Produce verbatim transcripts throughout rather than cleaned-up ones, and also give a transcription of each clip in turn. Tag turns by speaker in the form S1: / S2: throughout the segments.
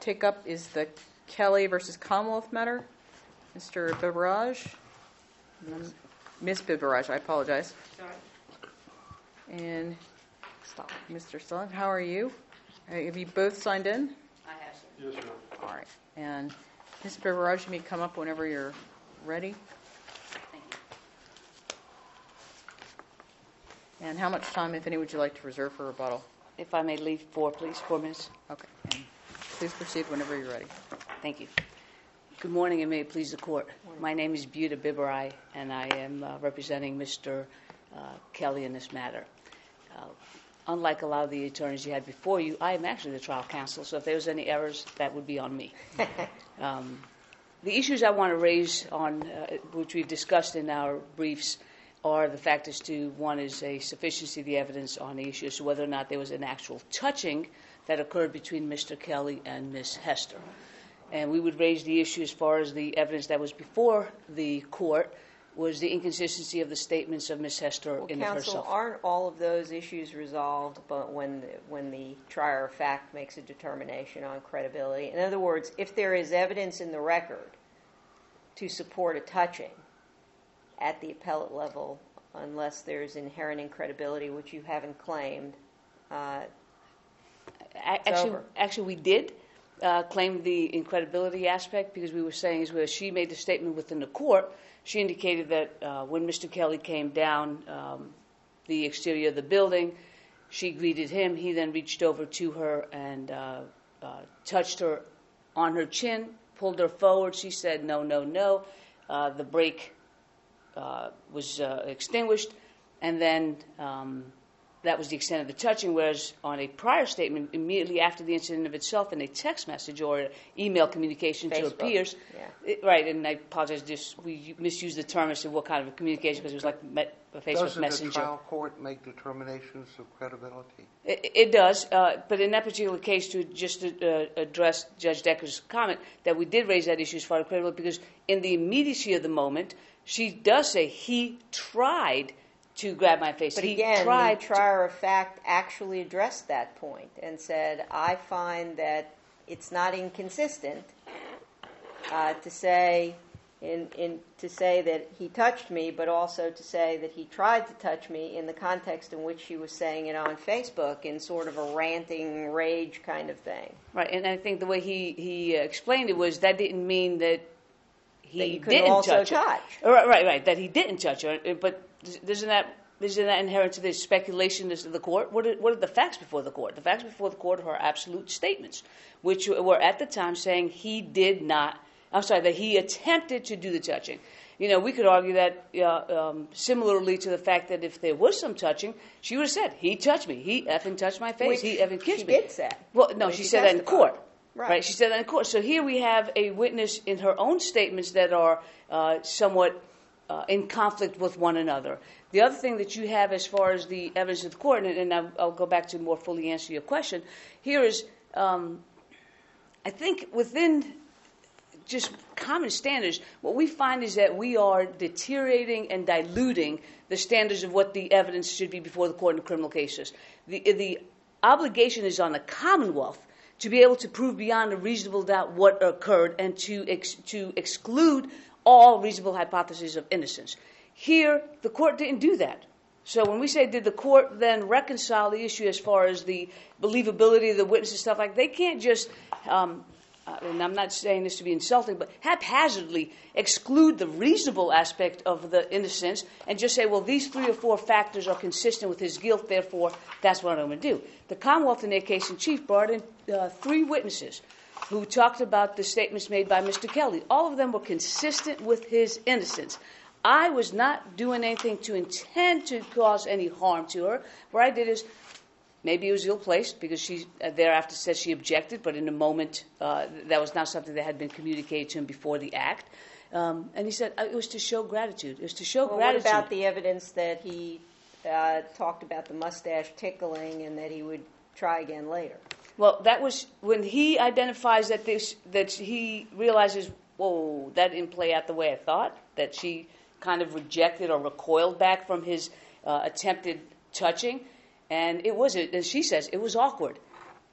S1: take up is the Kelly versus Commonwealth matter. Mister Biberaj. Miz Biberaj, I apologize.
S2: Sorry.
S1: And Mister Stalin, how are you? Uh, Have you both signed in?
S2: I have, sir.
S3: Yes, sir.
S1: All right. And Mister Biberaj, you may come up whenever you're ready.
S2: Thank you.
S1: And how much time, if any, would you like to reserve for rebuttal?
S2: If I may leave four, please, four minutes.
S1: Okay. And please proceed whenever you're ready.
S2: Thank you. Good morning, and may it please the Court. My name is Buta Biberai, and I am uh, representing Mister Uh, Kelly in this matter. Uh, unlike a lot of the attorneys you had before you, I am actually the trial counsel, so if there was any errors, that would be on me. um, the issues I want to raise, on uh, which we've discussed in our briefs, are the fact as to, one is a sufficiency of the evidence on the issue as to whether or not there was an actual touching that occurred between Mister Kelly and Miz Hester. And we would raise the issue as far as the evidence that was before the court was the inconsistency of the statements of Miz Hester
S4: well,
S2: in
S4: counsel,
S2: herself.
S4: Aren't all of those issues resolved but when the, when the trier of fact makes a determination on credibility? In other words, if there is evidence in the record to support a touching at the appellate level, unless there's inherent incredibility, which you haven't claimed, uh, it's
S2: actually,
S4: over.
S2: actually, we did uh, claim the incredibility aspect, because we were saying is where she made the statement within the court. She indicated that uh, when Mister Kelly came down um, the exterior of the building, she greeted him. He then reached over to her and uh, uh, touched her on her chin, pulled her forward. She said, no, no, no. Uh, the brake uh, was uh, extinguished, and then um, that was the extent of the touching, whereas on a prior statement, immediately after the incident of itself, in a text message or email communication
S4: Facebook,
S2: to her peers,
S4: yeah.
S2: it, right, and I apologize, just we misused the term as to what kind of a communication, because it was like met, a Facebook
S5: Doesn't
S2: Messenger.
S5: the trial court make determinations of credibility?
S2: It, it does, uh, but in that particular case, to just to, uh, address Judge Decker's comment, that we did raise that issue as far as credibility, because in the immediacy of the moment, she does say he tried to grab my face.
S4: But
S2: he
S4: again,
S2: tried
S4: the trier of fact actually addressed that point and said, I find that it's not inconsistent uh, to say in, in to say that he touched me, but also to say that he tried to touch me in the context in which she was saying it on Facebook in sort of a ranting rage kind of thing.
S2: Right, and I think the way he, he uh, explained it was that didn't mean that he
S4: That you couldn't
S2: didn't
S4: also
S2: touch her.
S4: touch.
S2: Right, right, right, that he didn't touch her. But isn't that isn't that inherent to the speculation as to the court? What are, what are the facts before the court? The facts before the court are absolute statements, which were at the time saying he did not. I'm sorry, that he attempted to do the touching. You know, we could argue that uh, um, similarly to the fact that if there was some touching, she would have said, he touched me. He effing touched my face.
S4: Which
S2: he effing kissed
S4: she
S2: me.
S4: did say.
S2: Well, no,
S4: when
S2: she
S4: she
S2: said that in
S4: testified.
S2: court.
S4: Right.
S2: Right. She said that in court. So here we have a witness in her own statements that are uh, somewhat uh, in conflict with one another. The other thing that you have as far as the evidence of the court, and, and I'll, I'll go back to more fully answer your question, here is, um, I think within just common standards, what we find is that we are deteriorating and diluting the standards of what the evidence should be before the court in criminal cases. The, the obligation is on the Commonwealth to be able to prove beyond a reasonable doubt what occurred and to ex- to exclude all reasonable hypotheses of innocence. Here, the court didn't do that. So when we say, did the court then reconcile the issue as far as the believability of the witnesses and stuff like that, they can't just, um, uh, and I'm not saying this to be insulting, but haphazardly exclude the reasonable aspect of the innocence and just say, well, these three or four factors are consistent with his guilt, therefore that's what I'm going to do. The Commonwealth, in their case in chief, brought in uh, three witnesses who talked about the statements made by Mister Kelly. All of them were consistent with his innocence. I was not doing anything to intend to cause any harm to her. What I did is, maybe it was ill-placed because she uh, thereafter said she objected, but in the moment uh, that was not something that had been communicated to him before the act. Um, and he said uh, it was to show gratitude. It was to show
S4: Well,
S2: gratitude.
S4: what about the evidence that he uh, talked about the mustache tickling and that he would try again later?
S2: Well, that was when he identifies that this that he realizes, whoa, that didn't play out the way I thought, that she kind of rejected or recoiled back from his uh, attempted touching. And it was, and she says, it was awkward.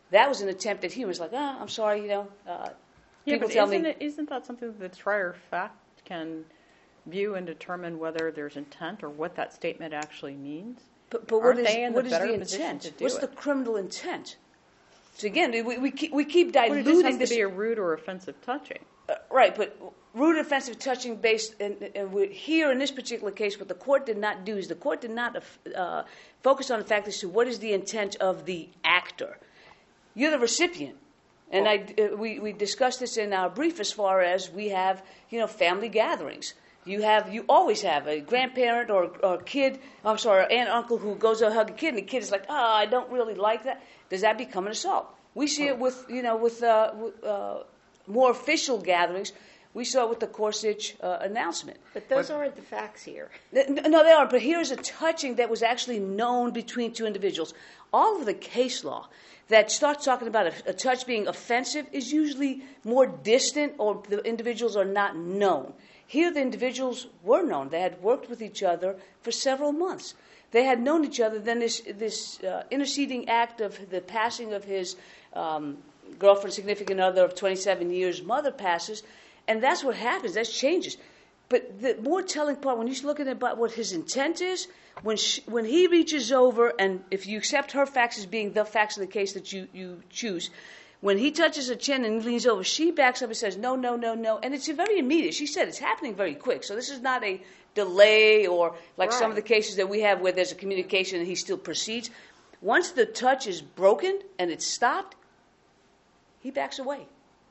S2: That was an attempt that he was like, ah, I'm sorry, you know. Uh,
S1: Yeah,
S2: people
S1: but
S2: tell
S1: isn't,
S2: me.
S1: it, isn't that something that the trier of fact can view and determine whether there's intent or what that statement actually means?
S2: But, but what
S1: Aren't
S2: is,
S1: they in the
S2: what is
S1: better
S2: the
S1: position
S2: intent?
S1: to do
S2: What's
S1: it?
S2: the criminal intent? So again, we, we, keep, we keep
S1: Well, it just
S2: diluting
S1: has
S2: this.
S1: to be a rude or offensive touching.
S2: Uh, right, but rude, offensive touching based, and, and we're here in this particular case, what the court did not do is the court did not uh, focus on the fact as to what is the intent of the actor. You're the recipient. And I, uh, we, we discussed this in our brief as far as we have, you know, family gatherings. You have, you always have a grandparent or, or kid, I'm sorry, aunt, uncle who goes to hug a kid, and the kid is like, oh, I don't really like that. Does that become an assault? We see it with, you know, with, uh, with uh, more official gatherings. We saw it with the Gorsuch uh, announcement.
S4: But those aren't the facts here.
S2: No, they aren't. But here's a touching that was actually known between two individuals. All of the case law that starts talking about a, a touch being offensive is usually more distant, or the individuals are not known. Here, the individuals were known. They had worked with each other for several months. They had known each other. Then this this uh, interceding act of the passing of his um, girlfriend, significant other of twenty-seven years, mother passes, and that's what happens. That changes. But the more telling part, when you look at about what his intent is, when she, when he reaches over, and if you accept her facts as being the facts of the case that you, you choose, when he touches her chin and leans over, she backs up and says, no, no, no, no. And it's very immediate. She said it's happening very quick. So this is not a delay or like
S4: Right.
S2: some of the cases that we have where there's a communication and he still proceeds. Once the touch is broken and it's stopped, he backs away.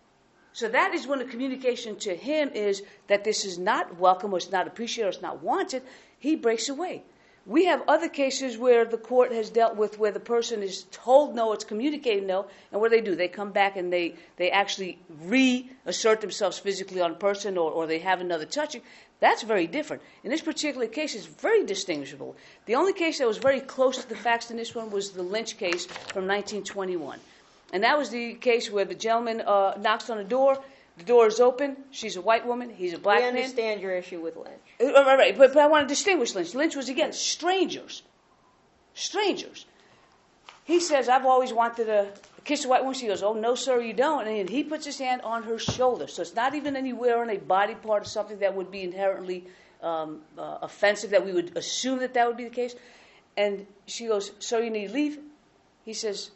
S2: So that is when the communication to him is that this is not welcome or it's not appreciated or it's not wanted. He breaks away. We have other cases where the court has dealt with where the person is told no, it's communicated no, and what do they do? They come back and they, they actually reassert themselves physically on a person, or, or they have another touching. That's very different. In this particular case, it's very distinguishable. The only case that was very close to the facts in this one was the Lynch case from nineteen twenty-one. And that was the case where the gentleman uh, knocks on the door. The door is open. She's a white woman. He's a black
S4: We
S2: man.
S4: understand your issue with Lynch.
S2: Uh, Right, right. But, but I want to distinguish Lynch. Lynch was, again, strangers. Strangers. He says, I've always wanted to kiss a white woman. She goes, oh, no, sir, you don't. And he puts his hand on her shoulder. So it's not even anywhere on a body part or something that would be inherently um, uh, offensive, that we would assume that that would be the case. And she goes, sir, you need to leave. He says,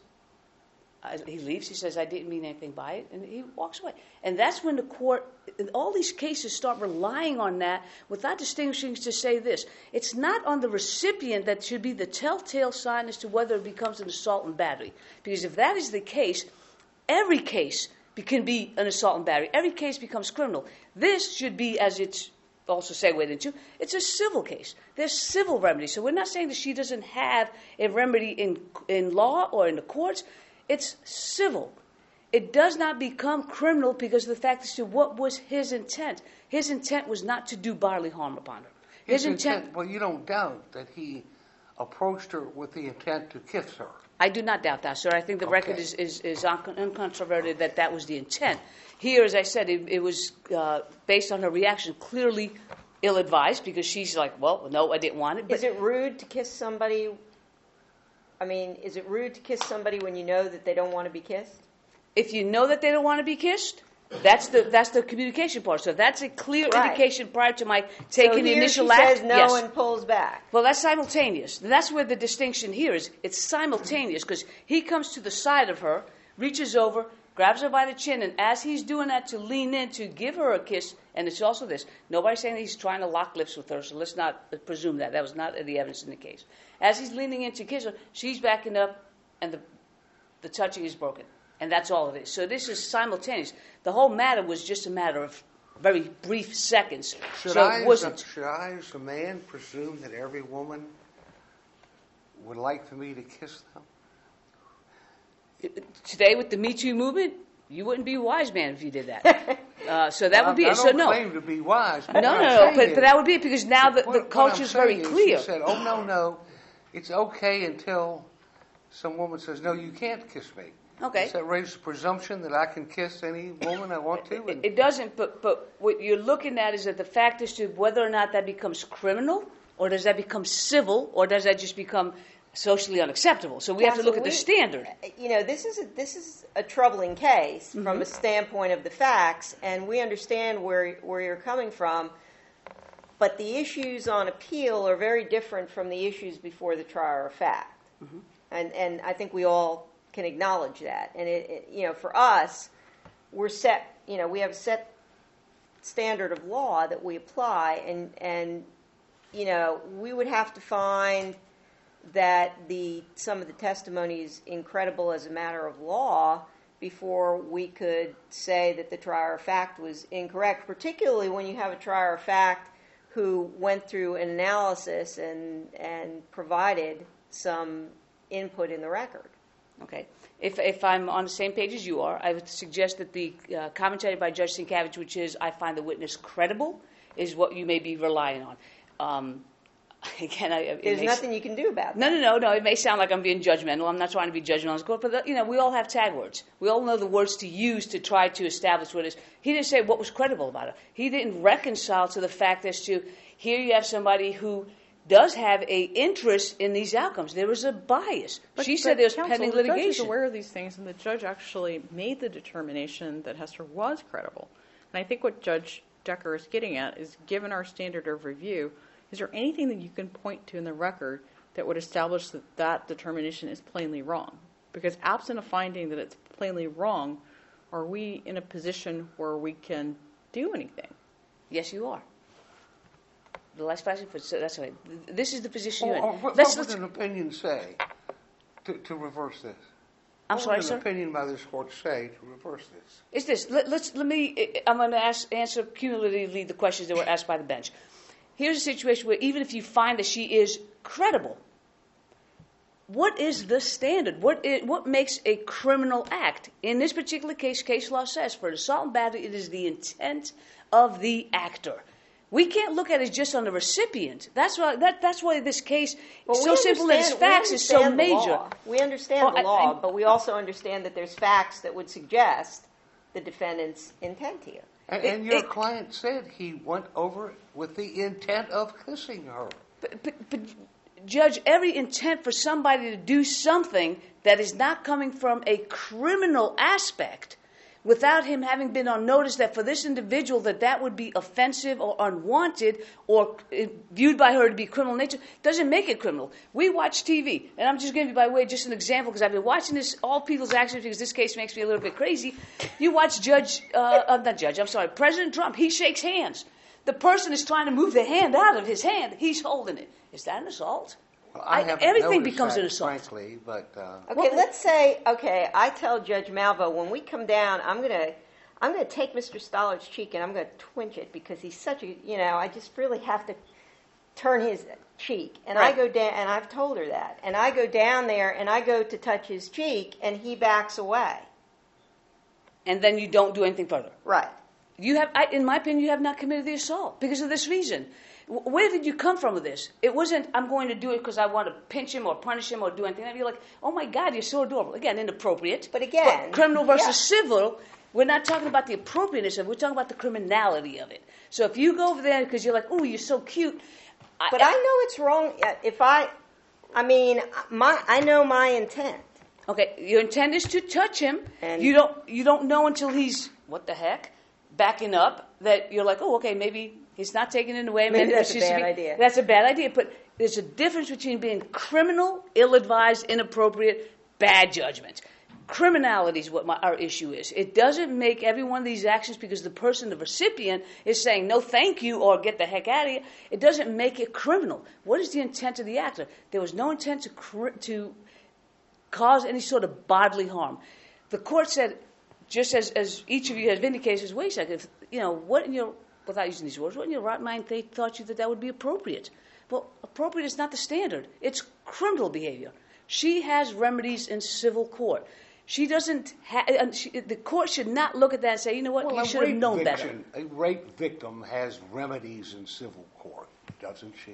S2: I, he leaves. He says, I didn't mean anything by it. And he walks away. And that's when the court, in all these cases, start relying on that without distinguishing to say this. It's not on the recipient that should be the telltale sign as to whether it becomes an assault and battery. Because if that is the case, every case can be an assault and battery. Every case becomes criminal. This should be, as it's also segued into, it's a civil case. There's civil remedies. So we're not saying that she doesn't have a remedy in in law or in the courts. It's civil. It does not become criminal because of the fact as to what was his intent. His intent was not to do bodily harm upon her. His,
S5: His
S2: intent,
S5: intent, well, you don't doubt that he approached her with the intent to kiss her.
S2: I do not doubt that, sir. I think the
S5: Okay.
S2: record is, is, is un- uncontroverted that that was the intent. Here, as I said, it, it was uh, based on her reaction, clearly ill-advised because she's like, well, no, I didn't want it. But
S4: Is it rude to kiss somebody? I mean, is it rude to kiss somebody when you know that they don't want to be kissed?
S2: if you know that they don't want to be kissed, that's the that's the communication part. So that's a clear
S4: Right.
S2: indication prior to my
S4: So
S2: taking the
S4: here
S2: initial
S4: she
S2: act.
S4: says no
S2: yes.
S4: and pulls back.
S2: Well, that's simultaneous. And that's where the distinction here is. It's simultaneous because he comes to the side of her, reaches over, grabs her by the chin, and as he's doing that to lean in to give her a kiss, and it's also this, nobody's saying that he's trying to lock lips with her, so let's not presume that. That was not the evidence in the case. As he's leaning in to kiss her, she's backing up, and the, the touching is broken. And that's all it is. So this is simultaneous. The whole matter was just a matter of very brief seconds.
S5: Should,
S2: so
S5: I,
S2: it
S5: as
S2: wasn't.
S5: a, should I, as a man, presume that every woman would like for me to kiss them?
S2: Today with the Me Too movement, you wouldn't be a wise man if you did that. uh, so that would be
S5: I,
S2: it.
S5: I
S2: So
S5: don't
S2: no,
S5: claim to be wise.
S2: no,
S5: but
S2: no,
S5: what I'm
S2: no.
S5: saying
S2: But,
S5: is-
S2: but that would be it because now the,
S5: what-
S2: the
S5: what I'm
S2: culture is very
S5: saying is
S2: clear.
S5: She said, "Oh no, no, it's okay until some woman says no, you can't kiss me."
S2: Okay.
S5: Does that raise the presumption that I can kiss any woman I want to?
S2: It,
S5: And
S2: it doesn't. But but what you're looking at is that the fact as to whether or not that becomes criminal, or does that become civil, or does that just become socially unacceptable. So we have to look at the
S4: Counsel, we-
S2: standard.
S4: You know, this is a, this is a troubling case from
S2: Mm-hmm.
S4: a standpoint of the facts, and we understand where where you're coming from. But the issues on appeal are very different from the issues before the trier of fact,
S2: Mm-hmm.
S4: and and I think we all can acknowledge that. And it, it, you know, for us, we're set. You know, we have a set standard of law that we apply, and and you know, we would have to find that the some of the testimony is incredible as a matter of law before we could say that the trier of fact was incorrect, particularly when you have a trier of fact who went through an analysis and and provided some input in the record.
S2: Okay. If, if I'm on the same page as you are, I would suggest that the uh, commentary by Judge Sienkiewicz, which is, I find the witness credible, is what you may be relying on. Um, again, I, it
S4: There's
S2: may
S4: nothing you can do about that.
S2: No, no, no, no. It may sound like I'm being judgmental. I'm not trying to be judgmental on this court, but the, you know, we all have tag words. We all know the words to use to try to establish what it is. He didn't say what was credible about it. He didn't reconcile to the fact as to here you have somebody who does have a interest in these outcomes. There was a bias.
S1: But-
S2: she
S1: but
S2: said there was
S1: counsel,
S2: pending
S1: the judge is
S2: litigation.
S1: aware of these things, and the judge actually made the determination that Hester was credible. And I think what Judge Decker is getting at is, given our standard of review, is there anything that you can point to in the record that would establish that that determination is plainly wrong? Because absent a finding that it's plainly wrong, are we in a position where we can do anything?
S2: Yes, you are. The last passage, so that's right. This is the position you're in.
S5: Or, or what,
S2: Let's-
S5: what would
S2: let's-
S5: an opinion say to, to reverse this?
S2: I'm
S5: what
S2: sorry,
S5: would
S2: sir?
S5: an opinion by this court say to reverse this?
S2: It's this. Let, let's let me. I'm going to ask, answer cumulatively the questions that were asked by the bench. Here's a situation where even if you find that she is credible, what is the standard? What is, what makes a criminal act? In this particular case, case law says for assault and battery, it is the intent of the actor. We can't look at it just on the recipient. That's why. That, that's why this case,
S4: Well,
S2: so
S4: we
S2: simple in its
S4: understand- we
S2: facts, is so
S4: understand the
S2: major.
S4: law. We understand
S2: Well,
S4: the
S2: I-
S4: law,
S2: I-
S4: but we also understand that there's facts that would suggest the defendant's intent here.
S5: And,
S2: It-
S5: and your
S2: it-
S5: client said he went over it with the intent of kissing her.
S2: But, but, but, Judge, every intent for somebody to do something that is not coming from a criminal aspect, without him having been on notice that for this individual that that would be offensive or unwanted or uh, viewed by her to be criminal nature, doesn't make it criminal. We watch T V, and I'm just giving you by way of just an example because I've been watching this all people's actions because this case makes me a little bit crazy. You watch Judge, uh, uh, not Judge, I'm sorry, President Trump. He shakes hands. The person is trying to move the hand out of his hand. He's holding it. Is that an assault?
S5: Well, I
S2: I-
S5: haven't
S2: everything
S5: noticed
S2: becomes
S5: that,
S2: an assault.
S5: frankly, but uh,
S4: Okay, let's say, okay, I tell Judge Malvo, when we come down, I'm going to I'm going to take Mister Stollard's cheek and I'm going to twinge it because he's such a, you know, I just really have to turn his cheek. And I
S2: Right.
S4: go down, and I've told her that. And I go down there and I go to touch his cheek and he backs away.
S2: And then you don't do anything further.
S4: Right.
S2: You have, I, in my opinion, you have not committed the assault because of this reason. W- Where did you come from with this? It wasn't, I'm going to do it because I want to pinch him or punish him or do anything. I'd be like, oh my God, you're so adorable. Again, inappropriate.
S4: But again,
S2: criminal versus
S4: yeah.
S2: civil, we're not talking about the appropriateness of it. We're talking about the criminality of it. So if you go over there because you're like, oh, you're so cute.
S4: But I know it's wrong. uh, If I, I mean, my I know my intent.
S2: Okay, your intent is to touch him.
S4: And-
S2: you don't you don't know until he's what the heck backing up that you're like, oh, okay, maybe he's not taking it away.
S4: Maybe that's a
S2: she should
S4: bad
S2: be-
S4: idea.
S2: That's a bad idea. But there's a difference between being criminal, ill-advised, inappropriate, bad judgment. Criminality is what my, our issue is. It doesn't make every one of these actions because the person, the recipient, is saying no thank you or get the heck out of here. It doesn't make it criminal. What is the intent of the actor? There was no intent to cr- to cause any sort of bodily harm. The court said, just as, as each of you has vindicated, says, wait a second, if, you know, what in your, without using these words, what in your right mind they thought you that that would be appropriate? Well, appropriate is not the standard. It's criminal behavior. She has remedies in civil court. She doesn't ha- and she, the court should not look at that and say, you know what,
S5: well,
S2: you
S5: a
S2: should have
S5: rape
S2: known better.
S5: victim, a rape victim has remedies in civil court, doesn't she?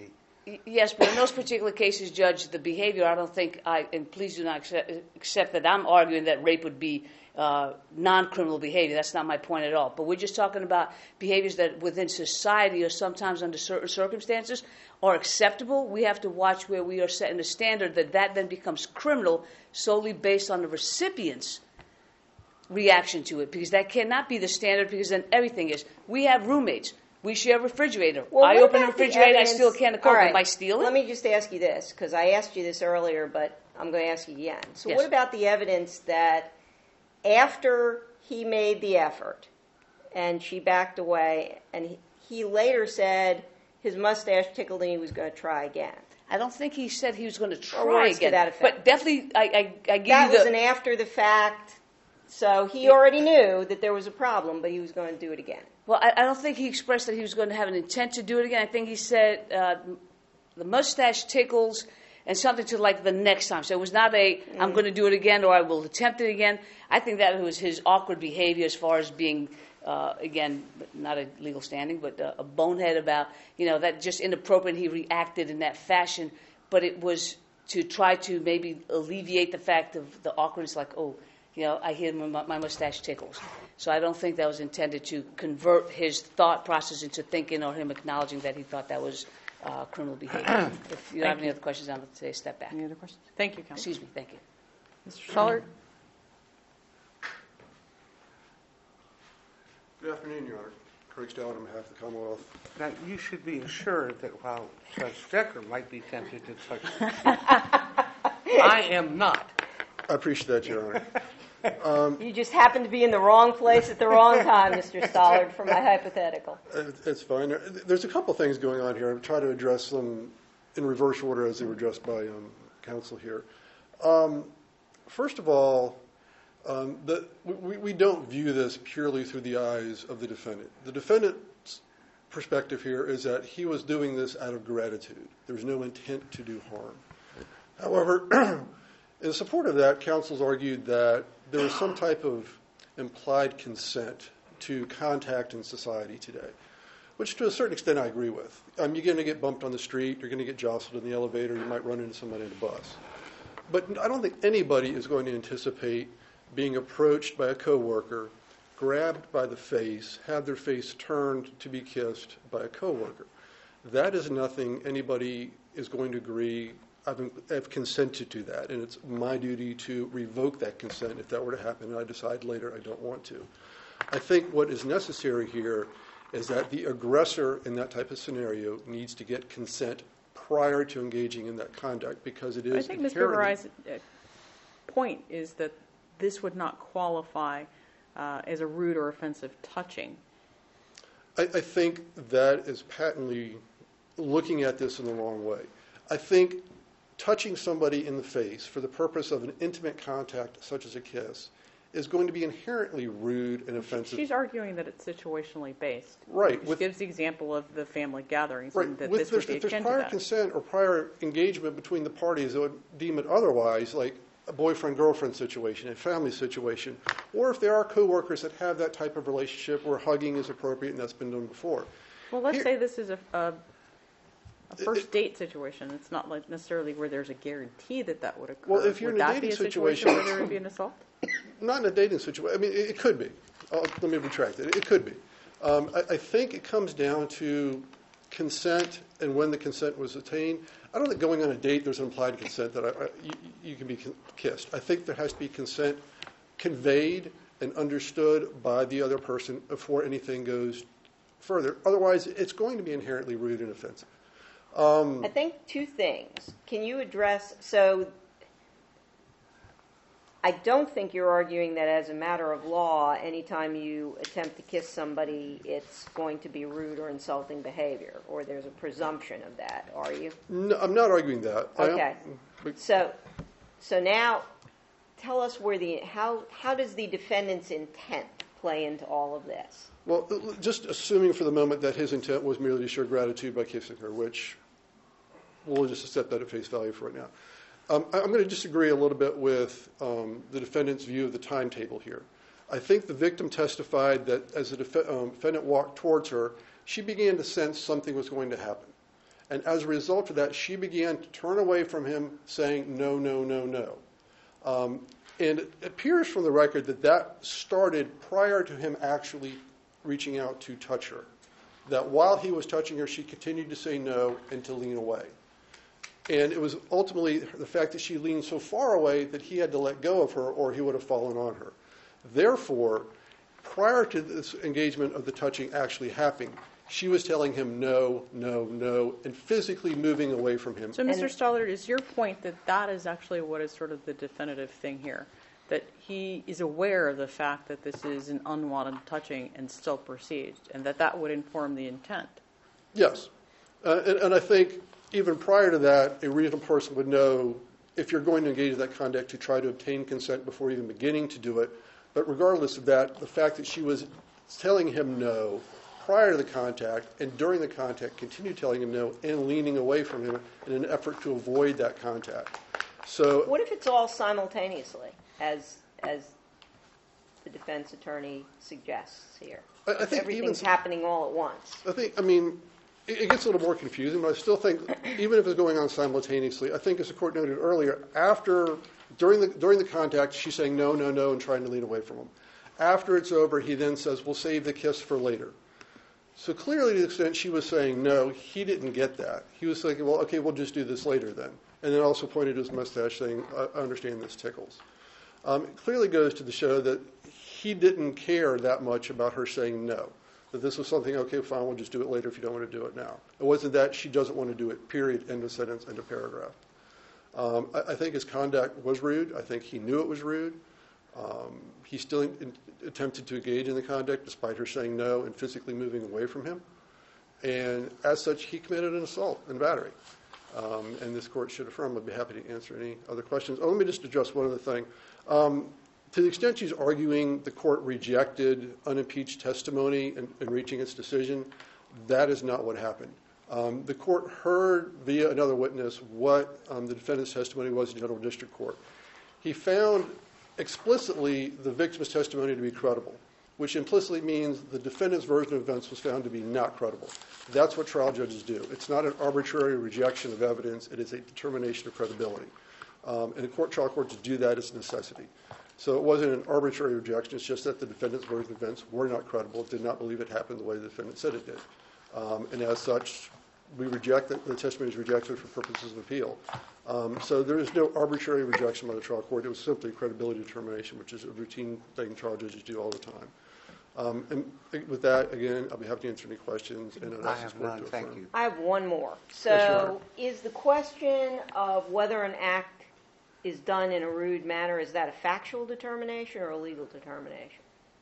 S2: Y- Yes, but in those particular cases, Judge, the behavior, I don't think, I and please do not accept, accept that I'm arguing that rape would be uh, non-criminal behavior. That's not my point at all. But we're just talking about behaviors that within society or sometimes under certain circumstances are acceptable. We have to watch where we are setting a standard that that then becomes criminal solely based on the recipient's reaction to it, because that cannot be the standard, because then everything is. We have roommates. We share a refrigerator.
S4: Well,
S2: I
S4: what
S2: open the
S4: about the
S2: refrigerator, I
S4: evidence-
S2: steal a can of
S4: All
S2: Coke.
S4: right,
S2: Am I stealing?
S4: Let me just ask you this, because I asked you this earlier, but I'm going to ask you again. So
S2: Yes.
S4: what about the evidence that after he made the effort and she backed away, and he, he later said his mustache tickled and he was going to try again?
S2: I don't think he said he was going to try
S4: words to
S2: again.
S4: that effect.
S2: But definitely, I, I, I give
S4: That
S2: you
S4: was
S2: the.
S4: an after the fact, so he already knew that there was a problem, but he was going to do it again.
S2: Well, I, I don't think he expressed that he was going to have an intent to do it again. I think he said uh, the mustache tickles and something to like the next time. So it was not a I'm going to do it again or I will attempt it again. I think that was his awkward behavior as far as being, uh, again, not a legal standing, but uh, a bonehead about, you know, that just inappropriate. He reacted in that fashion, but it was to try to maybe alleviate the fact of the awkwardness, like, oh, you know, I hear my, my mustache tickles. So I don't think that was intended to convert his thought process into thinking or him acknowledging that he thought that was uh, criminal behavior. If you don't have any other questions, I'm going to say step back.
S1: Any other questions? Thank you, Counsel.
S2: Excuse me. Thank you.
S1: Mister Stollert?
S3: Good afternoon, Your Honor. Craig Stalin on behalf of the Commonwealth.
S5: Now, you should be assured that while Judge Decker might be tempted to touch I am not.
S3: I appreciate that, Your Honor.
S4: You just happened to be in the wrong place at the wrong time, Mister Stollard, for my hypothetical.
S3: Uh, It's fine. There- There's a couple things going on here. I'll try to address them in reverse order as they were addressed by um, counsel here. Um, first of all, um, the, we, we don't view this purely through the eyes of the defendant. The defendant's perspective here is that he was doing this out of gratitude. There's no intent to do harm. However, in support of that, counsel's argued that there is some type of implied consent to contact in society today, which to a certain extent I agree with. Um, you're going to get bumped on the street, you're going to get jostled in the elevator, you might run into somebody in a bus. But I don't think anybody is going to anticipate being approached by a coworker, grabbed by the face, have their face turned to be kissed by a coworker. That is nothing anybody is going to agree. I've, I've consented to that, and it's my duty to revoke that consent if that were to happen, and I decide later I don't want to. I think what is necessary here is that the aggressor in that type of scenario needs to get consent prior to engaging in that conduct, because it is
S1: I think Mister Barai's uh, point is that this would not qualify uh, as a rude or offensive touching.
S3: I, I think that is patently looking at this in the wrong way. I think touching somebody in the face for the purpose of an intimate contact, such as a kiss, is going to be inherently rude and offensive.
S1: She's arguing that it's situationally based.
S3: Right,
S1: She
S3: with-
S1: gives the example of the family gatherings
S3: Right.
S1: and that
S3: With,
S1: this
S3: there's,
S1: would be
S3: if there's
S1: akin to
S3: prior
S1: that.
S3: consent or prior engagement between the parties that would deem it otherwise, like a boyfriend-girlfriend situation, a family situation, or if there are coworkers that have that type of relationship where hugging is appropriate and that's been done before.
S1: Well, let's
S3: Here-
S1: say this is a, a, a first
S3: it-
S1: date situation. It's not like necessarily where there's a guarantee that that would occur.
S3: Well, if you're
S1: would
S3: in a
S1: that be
S3: dating
S1: a situation
S3: situation-
S1: where there would be an assault?
S3: Not in a dating situation. I mean, it, it could be. Uh, let me retract it. It could be. Um, I, I think it comes down to consent and when the consent was attained. I don't think going on a date there's an implied consent that I, I, you, you can be con- kissed. I think there has to be consent conveyed and understood by the other person before anything goes further. Otherwise, it's going to be inherently rude and offensive. Um,
S4: I think two things. Can you address, so I don't think you're arguing that as a matter of law, anytime you attempt to kiss somebody, it's going to be rude or insulting behavior, or there's a presumption of that, are you?
S3: no, I'm not arguing that. I am-
S4: Okay.
S3: but-
S4: So, so now, tell us where the, how, how does the defendant's intent play into all of this?
S3: Well, just assuming for the moment that his intent was merely to show gratitude by kissing her, which we'll just accept that at face value for right now. Um, I- I'm going to disagree a little bit with um, the defendant's view of the timetable here. I think the victim testified that as the def- um, defendant walked towards her, she began to sense something was going to happen. And as a result of that, she began to turn away from him, saying, no, no, no, no. Um, and it appears from the record that that started prior to him actually reaching out to touch her. That while he was touching her, she continued to say no and to lean away. And it was ultimately the fact that she leaned so far away that he had to let go of her or he would have fallen on her. Therefore, prior to this engagement of the touching actually happening, she was telling him no, no, no, and physically moving away from him.
S1: So, Mister Stollard, is your point that that is actually what is sort of the definitive thing here? That he is aware of the fact that this is an unwanted touching and still proceeds, and that that would inform the intent?
S3: Yes. Uh, and, and I think even prior to that, a reasonable person would know if you're going to engage in that conduct to try to obtain consent before even beginning to do it. But regardless of that, the fact that she was telling him no prior to the contact and during the contact continued telling him no and leaning away from him in an effort to avoid that contact. So,
S4: what if it's all simultaneously, as as the defense attorney suggests here?
S3: I, I think
S4: everything's
S3: even,
S4: happening all at once.
S3: I think, I mean, it, it gets a little more confusing, but I still think, even if it's going on simultaneously, I think, as the court noted earlier, after, during the during the contact, she's saying no, no, no, and trying to lean away from him. After it's over, he then says, we'll save the kiss for later. So clearly, to the extent she was saying no, he didn't get that. He was thinking, well, okay, we'll just do this later then. And then also pointed to his mustache saying, I understand this tickles. Um, it clearly goes to the show that he didn't care that much about her saying no. That this was something, okay, fine, we'll just do it later if you don't want to do it now. It wasn't that she doesn't want to do it, period, end of sentence, end of paragraph. Um, I, I think his conduct was rude. I think he knew it was rude. Um, he still in, in, attempted to engage in the conduct despite her saying no and physically moving away from him. And as such, he committed an assault and battery. Um, and this court should affirm. I'd be happy to answer any other questions. Oh, let me just address one other thing. Um, to the extent she's arguing the court rejected unimpeached testimony in, in reaching its decision, that is not what happened. Um, the court heard via another witness what um, the defendant's testimony was in general district court. He found explicitly the victim's testimony to be credible, which implicitly means the defendant's version of events was found to be not credible. That's what trial judges do. It's not an arbitrary rejection of evidence. It is a determination of credibility. Um, and the court, trial courts do that as a necessity. So it wasn't an arbitrary rejection. It's just that the defendant's version of events were not credible, did not believe it happened the way the defendant said it did. Um, and as such, we reject that. The testimony is rejected for purposes of appeal. Um, so there is no arbitrary rejection by the trial court. It was simply a credibility determination, which is a routine thing trial judges do all the time. Um, and with that, again, I'll be happy to answer any questions. And
S5: I have none. Thank you.
S4: I have one more. So
S3: Yes,
S4: is the question of whether an act is done in a rude manner, is that a factual determination or a legal determination?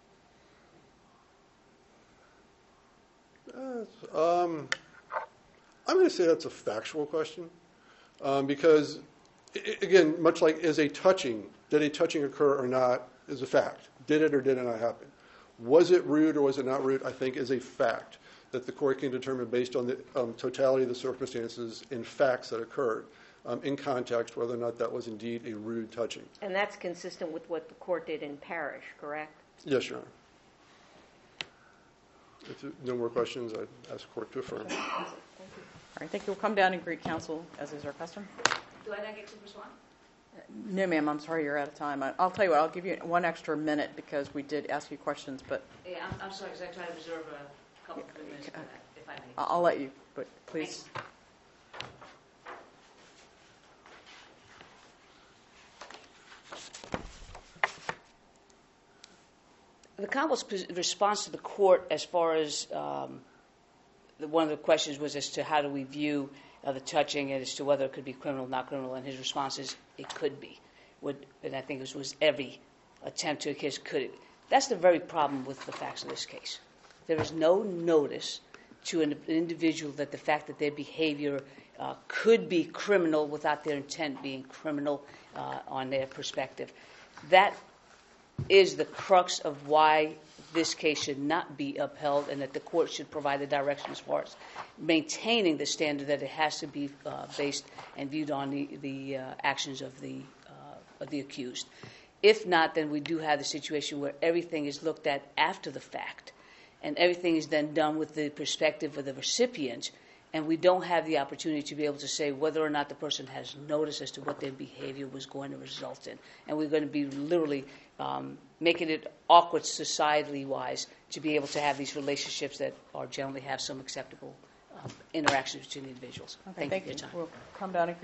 S3: Uh, um, I'm going to say that's a factual question um, because, I- again, much like is a touching, did a touching occur or not is a fact. Did it or did it not happen? Was it rude or was it not rude, I think, is a fact that the court can determine based on the um, totality of the circumstances and facts that occurred um, in context whether or not that was indeed a rude touching.
S4: And that's consistent with what the court did in Parrish, correct?
S3: Yes, Your Honor. If there are no more questions, I'd ask the court to affirm.
S1: All right, thank you. We'll come down and greet counsel, as is our custom.
S2: Do I not get to respond?
S1: No, ma'am, I'm sorry you're out of time. I- I'll tell you what, I'll give you one extra minute because we did ask you questions, but
S2: Yeah, I'm, I'm sorry, because I try to reserve a couple of minutes for that, if I may.
S1: I- I'll let you, but please.
S2: The counsel's pos- response to the court as far as um, the, one of the questions was as to how do we view uh, the touching and as to whether it could be criminal, not criminal, and his response is it could be. Would, and I think it was, was every attempt to kiss could it. That's the very problem with the facts of this case. There is no notice to an individual that the fact that their behavior uh, could be criminal without their intent being criminal uh, on their perspective. That is the crux of why this case should not be upheld and that the court should provide the direction as far as maintaining the standard that it has to be uh, based and viewed on the, the uh, actions of the, uh, of the accused. If not, then we do have the situation where everything is looked at after the fact and everything is then done with the perspective of the recipient and we don't have the opportunity to be able to say whether or not the person has notice as to what their behavior was going to result in. And we're going to be literally um, making it awkward societally-wise to be able to have these relationships that are generally have some acceptable um, interactions between the individuals.
S1: Okay,
S2: Thank, you for your time.
S1: We'll come down and